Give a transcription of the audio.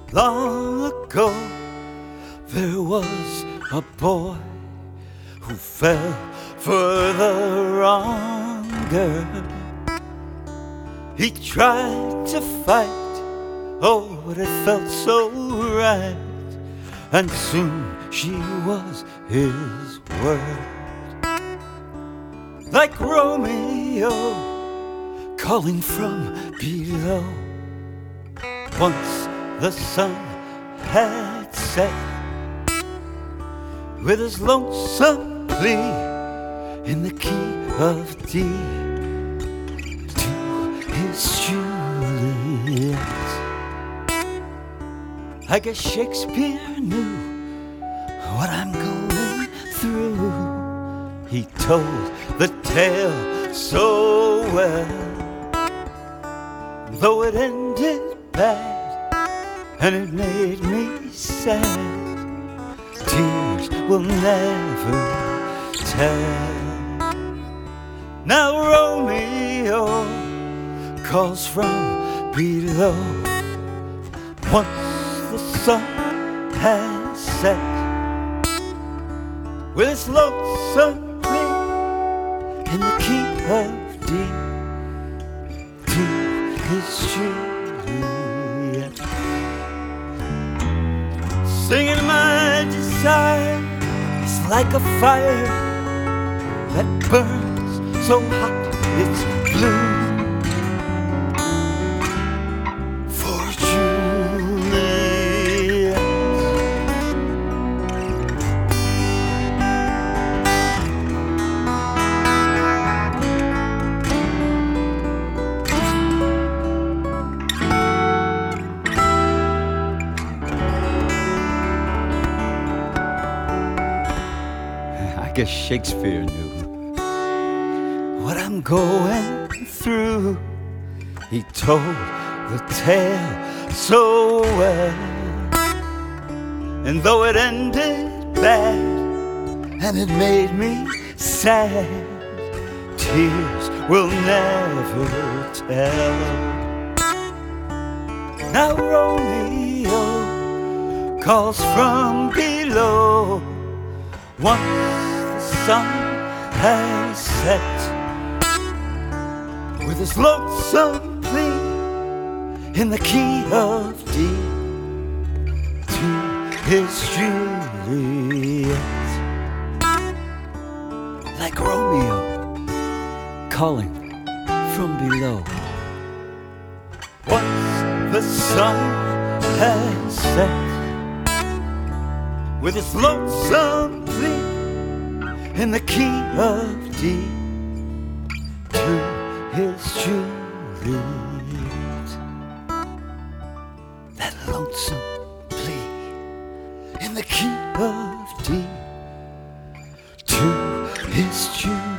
Long ago, there was a boy who fell for the wrong girl. He tried to fight, oh, but it felt so right, and soon she was his word. Like Romeo calling from below, once the sun had set, with his lonesome plea in the key of D to his Juliet. I guess Shakespeare knew what I'm going through. He told the tale so well, though it ended bad and it made me sad. Tears will never tell. Now Romeo calls from below, once the sun has set, with his lonesome plea in the key of D to his Juliet. Singing my desire is like a fire that burns so hot it's blue. For Juliet. I guess Shakespeare knew what I'm going through. He told the tale so well, and though it ended bad and it made me sad, tears will never tell. Now Romeo calls from below, once the sun has set, with his lonesome plea in the key of D to his Juliet. Like Romeo calling from below, once the sun has set, with his lonesome plea in the key of D to his Juliet. That lonesome plea in the key of D to his Juliet.